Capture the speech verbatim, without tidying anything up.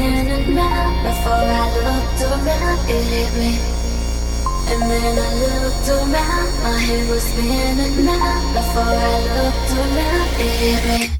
spinning round. Before I looked around, it hit me. And then I looked around, my head was spinning round. Before I looked around, it hit me.